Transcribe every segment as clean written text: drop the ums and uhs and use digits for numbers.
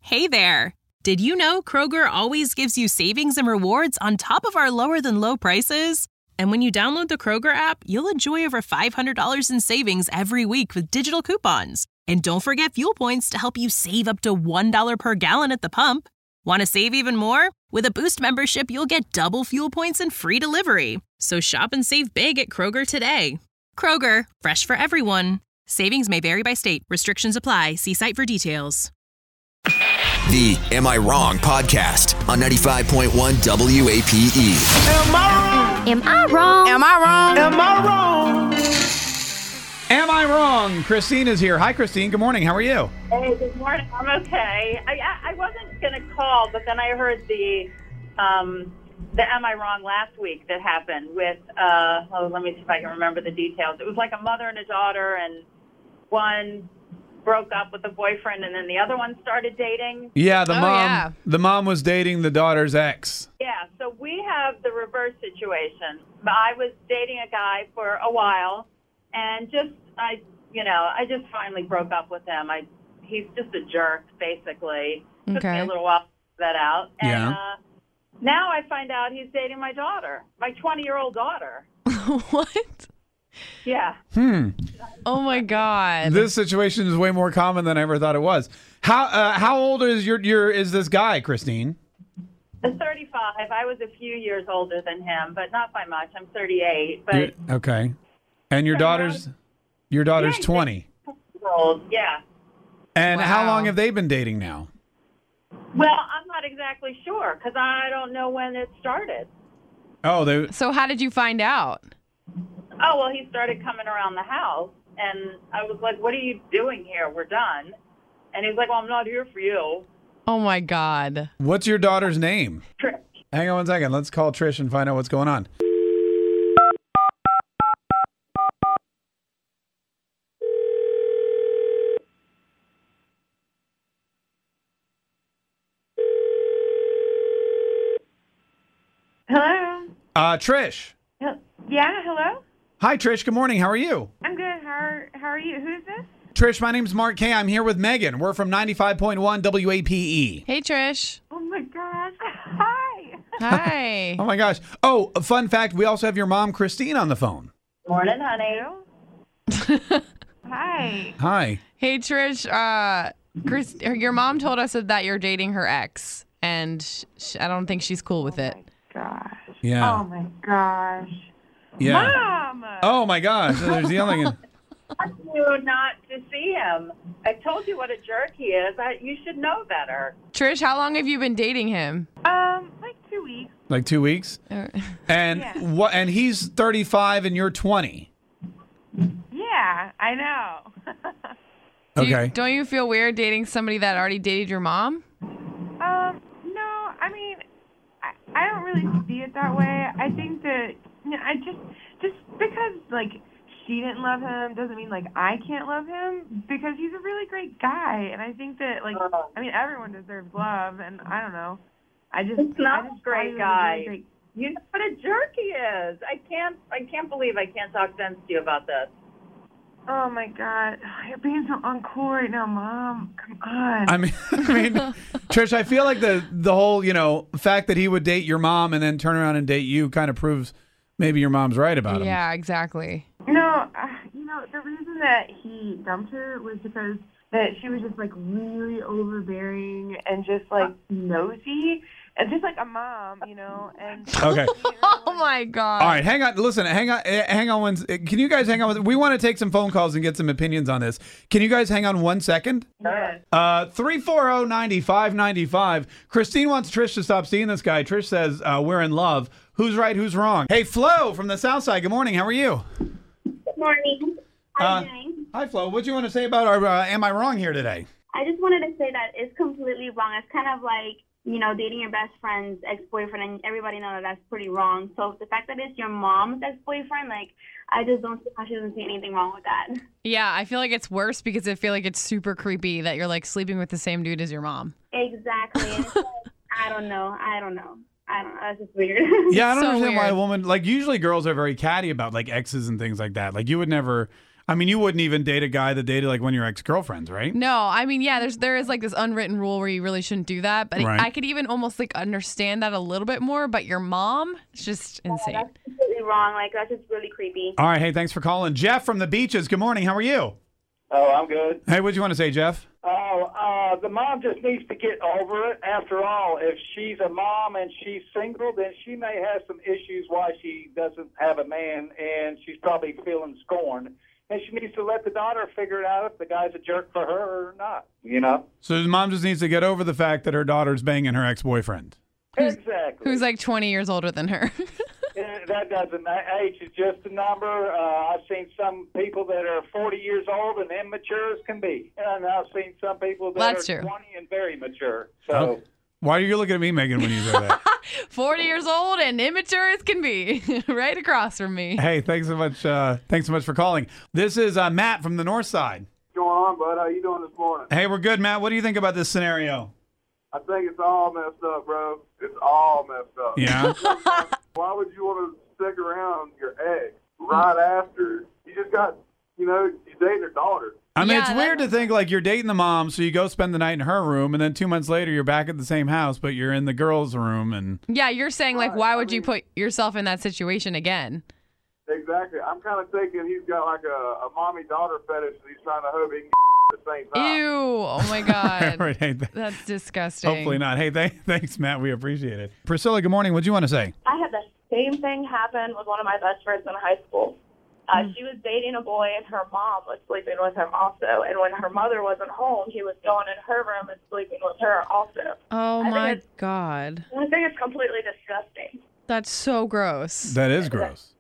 Hey there! Did you know Kroger always gives you savings and rewards on top of our lower-than-low prices? And when you download the Kroger app, you'll enjoy over $500 in savings every week with digital coupons. And don't forget fuel points to help you save up to $1 per gallon at the pump. Want to save even more? With a Boost membership, you'll get double fuel points and free delivery. So shop and save big at Kroger today. Kroger, fresh for everyone. Savings may vary by state. Restrictions apply. See site for details. The Am I Wrong podcast on 95.1 WAPE. Am I wrong? Am I wrong? Am I wrong? Am I wrong? Am I wrong? Christine is here. Hi, Christine. Good morning. How are you? Hey, good morning. I'm okay. I wasn't going to call, but then I heard the Am I Wrong last week that happened with, let me see if I can remember the details. It was like a mother and a daughter, and one broke up with the boyfriend, and then the other one started dating. Yeah, the mom was dating the daughter's ex. Yeah, so we have the reverse situation. I was dating a guy for a while, and I just finally broke up with him. He's just a jerk, basically. Took me a little while to figure that out. And now I find out he's dating my daughter, my 20-year-old daughter. What? Yeah. Oh my God. This situation is way more common than I ever thought it was. How old is is this guy, Christine? I'm 35. I was a few years older than him, but not by much. I'm 38. But okay. And your daughter's 20. Old. Yeah. And how long have they been dating now? Well, I'm not exactly sure because I don't know when it started. Oh, So how did you find out? Oh, well, he started coming around the house, and I was like, what are you doing here? We're done. And he's like, well, I'm not here for you. Oh my God. What's your daughter's name? Trish. Hang on one second. Let's call Trish and find out what's going on. Hello? Trish. Yeah, hello? Hi, Trish. Good morning. How are you? I'm good. How are you? Who's this? Trish, my name's Mark K. I'm here with Megan. We're from 95.1 WAPE. Hey, Trish. Oh my gosh. Hi. Hi. Oh my gosh. Oh, a fun fact. We also have your mom, Christine, on the phone. Morning, honey. Hi. Hi. Hey, Trish. Your mom told us that you're dating her ex, and I don't think she's cool with it. Gosh. Yeah. Oh my gosh. Yeah. Mom! Oh my gosh. There's yelling. I want you not to see him. I told you what a jerk he is. You should know better. Trish, how long have you been dating him? Like 2 weeks. Like 2 weeks? And Yeah. And he's 35 and you're 20. Yeah, I know. Okay. Don't you feel weird dating somebody that already dated your mom? No, I mean, I don't really see it that way. I think that, I just because, like, she didn't love him doesn't mean, like, I can't love him, because he's a really great guy. And I think that, like, I mean, everyone deserves love, and I don't know. He's not a great guy. Really You know what a jerk he is. I can't believe I can't talk sense to you about this. Oh my God, you're being so uncool right now, Mom. Come on. I mean, Trish, I feel like the whole, fact that he would date your mom and then turn around and date you kind of proves maybe your mom's right about him. Yeah, exactly. No, the reason that he dumped her was because that she was just, like, really overbearing and just, like, nosy. And just like a mom, and... Okay. Oh, my God. All right, hang on. Listen, hang on. Can you guys hang on? We want to take some phone calls and get some opinions on this. Can you guys hang on 1 second? Yes. 340-9595. Christine wants Trish to stop seeing this guy. Trish says, we're in love. Who's right, who's wrong? Hey, Flo from the South Side. Good morning. How are you? Good morning. How are you doing? Hi, Flo. What do you want to say about our Am I Wrong here today? I just wanted to say that it's completely wrong. It's kind of like, dating your best friend's ex-boyfriend, and everybody knows that that's pretty wrong. So the fact that it's your mom's ex-boyfriend, I just don't see how she doesn't see anything wrong with that. Yeah, I feel like it's worse because I feel like it's super creepy that you're, like, sleeping with the same dude as your mom. Exactly. And it's like, I don't know. That's just weird. Yeah, I don't So understand why a weird. woman, usually girls are very catty about, exes and things like that. You would never, I mean, you wouldn't even date a guy that dated like one of your ex-girlfriends, right? No, I mean, yeah, there is like this unwritten rule where you really shouldn't do that. But Right. I could even almost like understand that a little bit more. But your mom, it's just insane. That's completely wrong. Like, that's just really creepy. All right. Hey, thanks for calling. Jeff from the Beaches. Good morning. How are you? Oh, I'm good. Hey, what do you want to say, Jeff? The mom just needs to get over it. After all, if she's a mom and she's single, then she may have some issues why she doesn't have a man, and she's probably feeling scorned. And she needs to let the daughter figure it out if the guy's a jerk for her or not, you know? So the mom just needs to get over the fact that her daughter's banging her ex-boyfriend. Exactly. Who's like 20 years older than her. That doesn't. Age is just a number. I've seen some people that are 40 years old and immature as can be. And I've seen some people that That's are true. 20 and very mature. So. Okay. Why are you looking at me, Megan, when you say that? 40 years old and immature as can be. Right across from me. Hey, thanks so much. Thanks so much for calling. This is Matt from the North Side. What's going on, bud? How you doing this morning? Hey, we're good, Matt. What do you think about this scenario? I think it's all messed up, bro. It's all messed up. Yeah. Why would you want to stick around your ex right after you just got, you're dating her daughter? I mean, it's weird to think like you're dating the mom, so you go spend the night in her room, and then 2 months later you're back at the same house, but you're in the girls' room. And Yeah, you're saying like, why would you put yourself in that situation again? Exactly. I'm kind of thinking he's got like a mommy-daughter fetish that he's trying to hope he can at the same time. Ew. Oh my God. Right, hey, That's disgusting. hopefully not. Hey, thanks, Matt. We appreciate it. Priscilla, good morning. What do you want to say? I had the same thing happen with one of my best friends in high school. She was dating a boy, and her mom was sleeping with him also. And when her mother wasn't home, he was going in her room and sleeping with her also. Oh I my think God. I think it's completely disgusting. That's so gross. That is gross.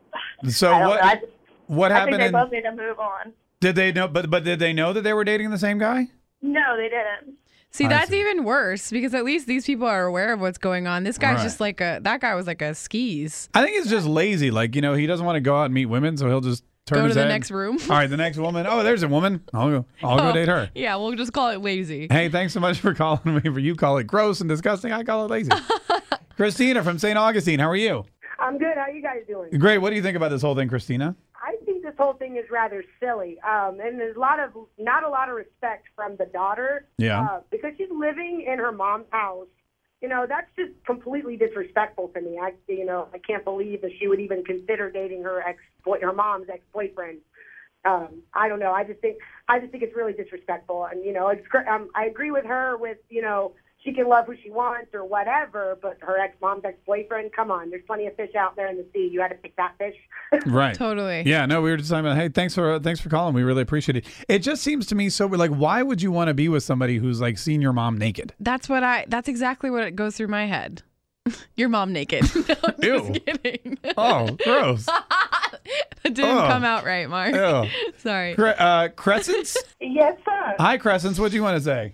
So I don't know. what I happened? think they both need to move on. Did they know? But did they know that they were dating the same guy? No, they didn't. See, I that's see. even worse because at least these people are aware of what's going on. This guy's Right. just like that guy was like a skis. I think it's just lazy. Like, he doesn't want to go out and meet women, so he'll just turn Go his to the head. next room. All right, the next woman. Oh, there's a woman. I'll go date her. Yeah, we'll just call it lazy. Hey, thanks so much for calling me. You call it gross and disgusting. I call it lazy. Christina from St. Augustine. How are you? I'm good. How you guys doing? Great. What do you think about this whole thing, Christina? I think this whole thing is rather silly, and there's not a lot of respect from the daughter. Yeah. Because she's living in her mom's house. That's just completely disrespectful to me. I can't believe that she would even consider dating her mom's ex-boyfriend. I don't know. I just think it's really disrespectful, and I agree with her with she can love who she wants or whatever, but her mom's ex-boyfriend, come on, there's plenty of fish out there in the sea. You had to pick that fish. Right. Totally. Yeah, no, we were just talking about, hey, thanks for calling. We really appreciate it. It just seems to me so like, why would you want to be with somebody who's like seen your mom naked? That's exactly what goes through my head. Your mom naked. No, I'm Ew. just kidding. Oh, gross. That didn't come out right, Mark. Ew. Sorry. Crescents? Yes, sir. Hi, Crescents. What do you want to say?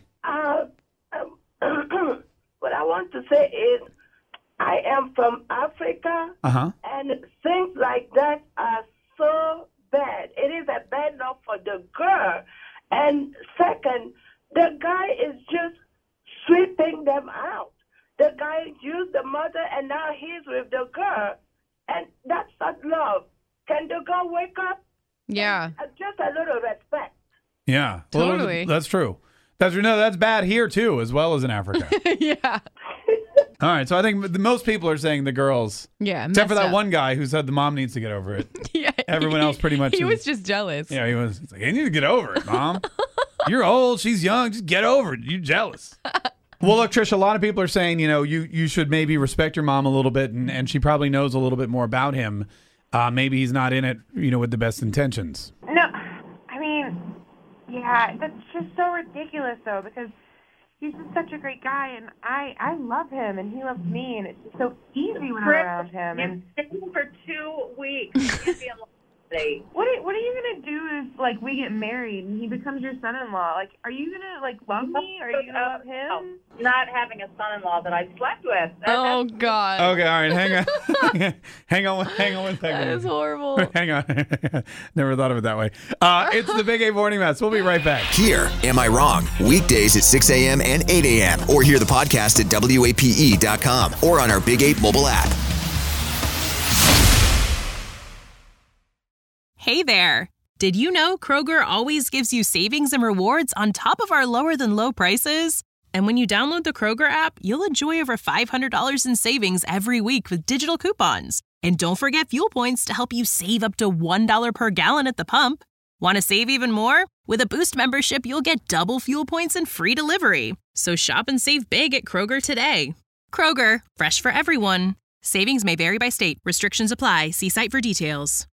What I want to say is I am from Africa, and things like that are so bad. It is a bad enough for the girl. And second, the guy is just sweeping them out. The guy used the mother, and now he's with the girl. And that's not love. Can the girl wake up? Yeah. Just a little respect. Yeah. Well, Totally. that's true. That's bad here too, as well as in Africa. Yeah. All right. So I think most people are saying the girls. Yeah. Except for messed that up. one guy who said the mom needs to get over it. Yeah. Everyone else pretty much. He was just jealous. Yeah, he was. It's like, you need to get over it, Mom. You're old. She's young. Just get over it. You're jealous. Well, look, Trish, a lot of people are saying, you should maybe respect your mom a little bit, and she probably knows a little bit more about him. Maybe he's not in it, with the best intentions. No, I mean, yeah, that's just so ridiculous, though, because he's just such a great guy, and I love him, and he loves me, and it's just so easy when I'm around him. And You've been for 2 weeks. You can't be alone. What are you gonna do if like we get married and he becomes your son-in-law? Like, are you gonna like love me? Or are you gonna love him? Not having a son-in-law that I slept with. Oh God. Okay, all right, hang on. hang on one second. That is horrible. Hang on. Never thought of it that way. It's the Big A Morning Mess. We'll be right back. Here, Am I Wrong? Weekdays at 6 a.m. and 8 a.m. Or hear the podcast at WAPE.com or on our Big 8 mobile app. Hey there. Did you know Kroger always gives you savings and rewards on top of our lower than low prices? And when you download the Kroger app, you'll enjoy over $500 in savings every week with digital coupons. And don't forget fuel points to help you save up to $1 per gallon at the pump. Want to save even more? With a Boost membership, you'll get double fuel points and free delivery. So shop and save big at Kroger today. Kroger, fresh for everyone. Savings may vary by state. Restrictions apply. See site for details.